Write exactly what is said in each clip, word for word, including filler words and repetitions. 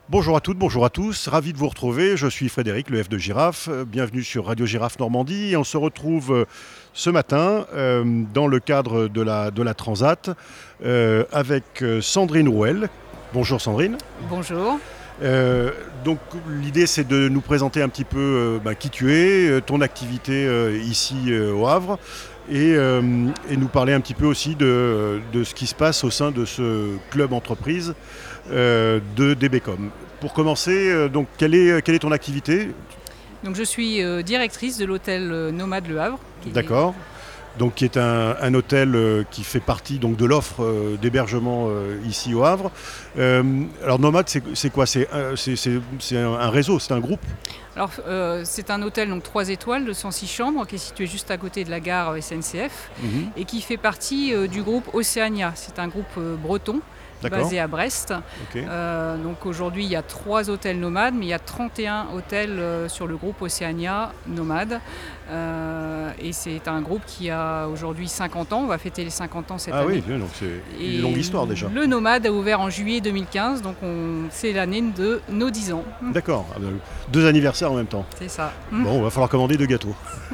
Bonjour à toutes, bonjour à tous, ravi de vous retrouver, je suis Frédéric, le F de Girafe, euh, bienvenue sur Radio Girafe Normandie et on se retrouve euh, ce matin euh, dans le cadre de la, de la Transat euh, avec euh, Sandrine Rouel. Bonjour Sandrine. Bonjour. Euh, donc l'idée c'est de nous présenter un petit peu euh, bah, qui tu es, euh, ton activité euh, ici euh, au Havre et, euh, et nous parler un petit peu aussi de, de ce qui se passe au sein de ce club entreprise euh, de D B Com. Pour commencer, euh, donc, quelle est, quelle est ton activité ? Donc, je suis euh, directrice de l'hôtel euh, Nomade Le Havre. D'accord. Donc, qui est un, un hôtel euh, qui fait partie donc, de l'offre euh, d'hébergement euh, ici au Havre. Euh, alors Nomade, c'est, c'est quoi c'est, euh, c'est, c'est, c'est un, un réseau, c'est un groupe ? Alors, euh, c'est un hôtel donc trois étoiles de cent six chambres qui est situé juste à côté de la gare S N C F mmh. et qui fait partie euh, du groupe Océania. C'est un groupe euh, breton. D'accord. Basé à Brest. Okay. Euh, donc aujourd'hui, il y a trois hôtels nomades, mais il y a trente et un hôtels euh, sur le groupe Océania Nomade. Euh, et c'est un groupe qui a aujourd'hui cinquante ans. On va fêter les cinquante ans cette ah année. Ah oui, donc c'est une longue histoire déjà. Le Nomade a ouvert en juillet deux mille quinze, donc on... c'est l'année de nos dix ans. D'accord. Deux anniversaires en même temps. C'est ça. Bon, il va falloir commander deux gâteaux.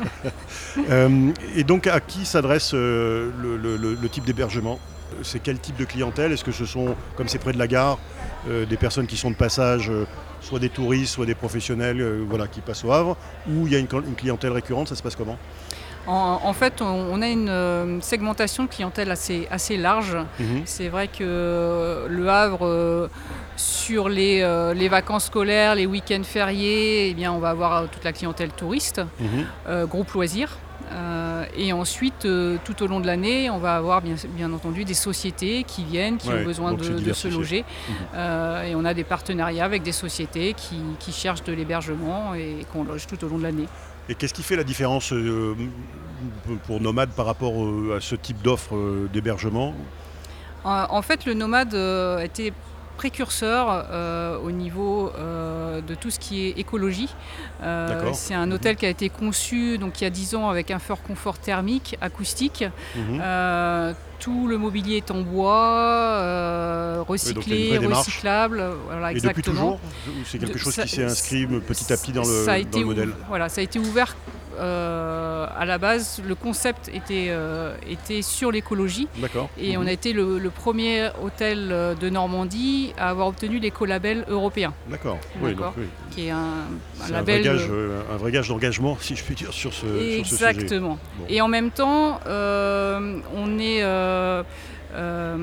euh, et donc, à qui s'adresse euh, le, le, le, le type d'hébergement ? C'est quel type de clientèle ? Est-ce que ce sont, comme c'est près de la gare, euh, des personnes qui sont de passage, euh, soit des touristes, soit des professionnels euh, voilà, qui passent au Havre, ou il y a une, une clientèle récurrente ? Ça se passe comment ? En, en fait, on, on a une, une segmentation de clientèle assez, assez large. Mmh. C'est vrai que le Havre, euh, sur les, euh, les vacances scolaires, les week-ends fériés, eh bien, on va avoir toute la clientèle touriste, mmh. euh, groupe loisirs. Euh, et ensuite, euh, tout au long de l'année, on va avoir bien, bien entendu des sociétés qui viennent, qui ouais, ont besoin de, de se loger. Mmh. Euh, et on a des partenariats avec des sociétés qui, qui cherchent de l'hébergement et qu'on loge tout au long de l'année. Et qu'est-ce qui fait la différence euh, pour Nomade par rapport euh, à ce type d'offre euh, d'hébergement ? En, en fait, le Nomade euh, était précurseur euh, au niveau euh, de tout ce qui est écologie. Euh, c'est un hôtel mmh. qui a été conçu donc, il y a dix ans avec un fort confort thermique, acoustique. Mmh. Euh, tout le mobilier est en bois, euh, recyclé, oui, recyclable. Voilà, et depuis toujours ? C'est quelque chose de, qui s'est inscrit petit à petit dans le, ça a été dans le modèle ou, Voilà, ça a été ouvert. Euh, à la base, le concept était, euh, était sur l'écologie. D'accord. Et mmh. on a été le, le premier hôtel de Normandie à avoir obtenu l'écolabel européen. D'accord. Oui, donc, oui. Qui est un, un C'est label. Un vrai, gage, euh, un vrai gage d'engagement, si je puis dire, sur ce, Exactement. Sur ce sujet. Exactement. Bon. Et en même temps, euh, on est. Euh, euh,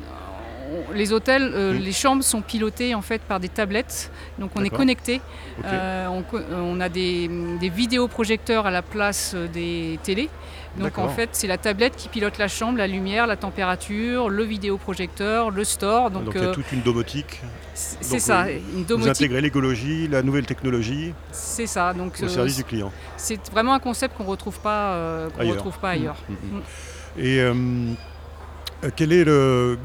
Les hôtels, euh, mmh. les chambres sont pilotées en fait par des tablettes, donc on D'accord. est connecté. Okay. Euh, on, on a des, des vidéoprojecteurs à la place des télés. Donc D'accord. en fait, c'est la tablette qui pilote la chambre, la lumière, la température, le vidéoprojecteur, le store. Donc, donc il y a euh, toute une domotique. C'est donc, ça, vous, une domotique. Vous intégrez l'écologie, la nouvelle technologie. C'est ça. Donc au euh, service du client. C'est vraiment un concept qu'on ne retrouve pas, euh, qu'on ailleurs. retrouve pas ailleurs. Mmh. Mmh. Et euh, quel est le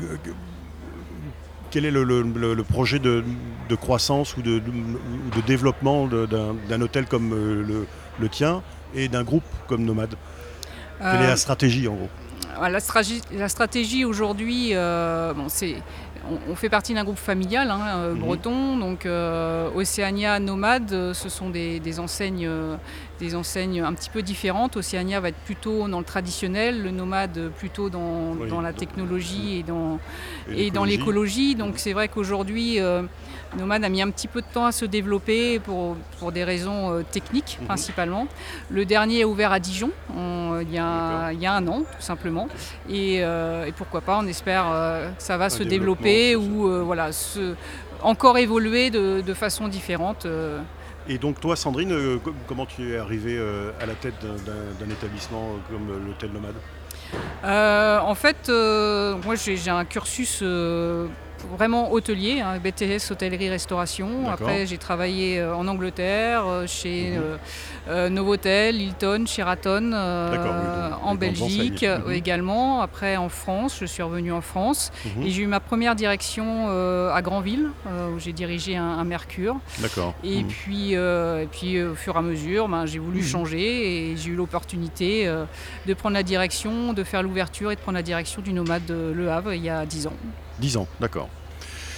Quel est le, le, le projet de, de croissance ou de, de, de développement de, d'un, d'un hôtel comme le, le tien et d'un groupe comme Nomade ? euh, Quelle est la stratégie en gros ? La stratégie, la stratégie aujourd'hui, euh, bon, c'est, on, on fait partie d'un groupe familial hein, euh, breton, mmh. donc euh, Océania, Nomade, ce sont des, des, enseignes, euh, des enseignes un petit peu différentes. Océania va être plutôt dans le traditionnel, le Nomade plutôt dans, oui, dans la technologie et dans, et et dans l'écologie. Donc c'est vrai qu'aujourd'hui, euh, Nomade a mis un petit peu de temps à se développer pour, pour des raisons euh, techniques mmh. principalement. Le dernier est ouvert à Dijon on, il, y a, il y a un an tout simplement. Et, euh, et pourquoi pas, on espère euh, que ça va un se développer ou euh, voilà, se, encore évoluer de, de façon différente. Euh. Et donc toi, Sandrine, euh, comment tu es arrivée euh, à la tête d'un, d'un, d'un établissement comme l'hôtel Nomade ? euh, En fait, euh, moi j'ai, j'ai un cursus euh, vraiment hôtelier, hein, B T S, hôtellerie-restauration. D'accord. Après, j'ai travaillé euh, en Angleterre, euh, chez mmh. euh, euh, Novotel, Hilton, Sheraton, euh, oui, en Belgique mmh. également. Après, en France, je suis revenue en France. Mmh. Et j'ai eu ma première direction euh, à Granville, euh, où j'ai dirigé un, un Mercure. D'accord. Et, mmh. puis, euh, et puis, au fur et à mesure, ben, j'ai voulu mmh. changer et j'ai eu l'opportunité euh, de prendre la direction, de faire l'ouverture et de prendre la direction du Nomade de Le Havre il y a dix ans. dix ans, d'accord.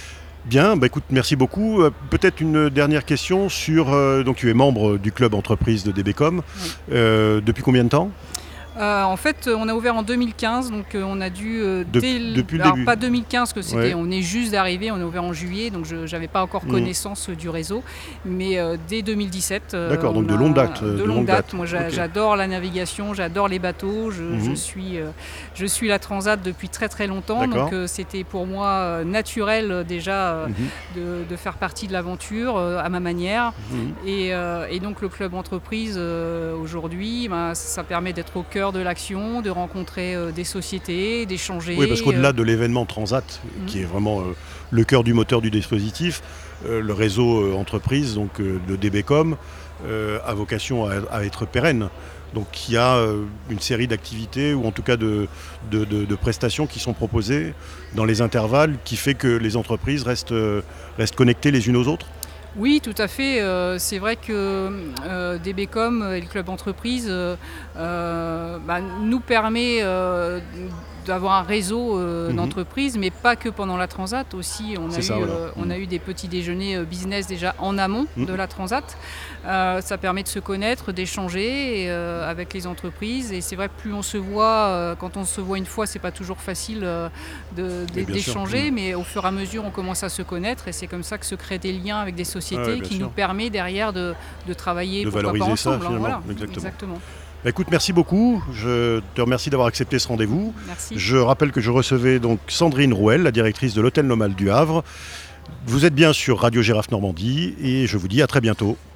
Bien, bah écoute, merci beaucoup. Euh, peut-être une dernière question sur... euh, donc tu es membre du club entreprise de D B Com. Oui. Euh, depuis combien de temps? Euh, en fait, on a ouvert en deux mille quinze, donc euh, on a dû euh, De- dès l- depuis le alors début. pas deux mille quinze que c'était, Ouais. on est juste d'arriver, on a ouvert en juillet, donc je n'avais pas encore Mhm. connaissance euh, du réseau, mais euh, dès deux mille dix-sept. euh, D'accord, donc on de a- longue date, euh, De, de longue longue date. date. Moi, j'a- Ok. j'adore la navigation, j'adore les bateaux, je, Mhm. je suis, euh, je suis la Transat depuis très très longtemps, D'accord. donc euh, c'était pour moi euh, naturel euh, déjà euh, Mhm. de, de faire partie de l'aventure euh, à ma manière. Mhm. Et, euh, et donc le club entreprise euh, aujourd'hui, ben, ça permet d'être au cœur de l'action, de rencontrer euh, des sociétés, d'échanger. Oui, parce qu'au-delà euh, de l'événement Transat, Mhm. qui est vraiment euh, le cœur du moteur du dispositif, euh, le réseau euh, entreprise donc, euh, de D B Com euh, a vocation à, à être pérenne. Donc il y a euh, une série d'activités, ou en tout cas de, de- de- de prestations qui sont proposées dans les intervalles, qui fait que les entreprises restent, euh, restent connectées les unes aux autres. Oui, tout à fait. euh, c'est vrai que euh, D B Com et le club entreprise euh, euh, bah, nous permet euh, d'avoir un réseau euh, Mhm. d'entreprises, mais pas que pendant la transat. Aussi, on a, C'est eu, ça, voilà. euh, on Mhm. a eu des petits déjeuners euh, business déjà en amont Mhm. de la transat. Euh, ça permet de se connaître, d'échanger euh, avec les entreprises. Et c'est vrai que plus on se voit, euh, quand on se voit une fois, c'est pas toujours facile euh, de- Oui, bien sûr. d'échanger, Mhm. mais au fur et à mesure, on commence à se connaître, et c'est comme ça que se créent des liens avec des sociétés Ah ouais, bien qui sûr. nous permet derrière de, de travailler De pourquoi pas valoriser ça, ensemble, hein, finalement. voilà. Exactement. Exactement. Bah, écoute, merci beaucoup. Je te remercie d'avoir accepté ce rendez-vous. Merci. Je rappelle que je recevais donc Sandrine Rouel, la directrice de l'Hôtel Nomade du Havre. Vous êtes bien sur Radio Girafe Normandie et je vous dis à très bientôt.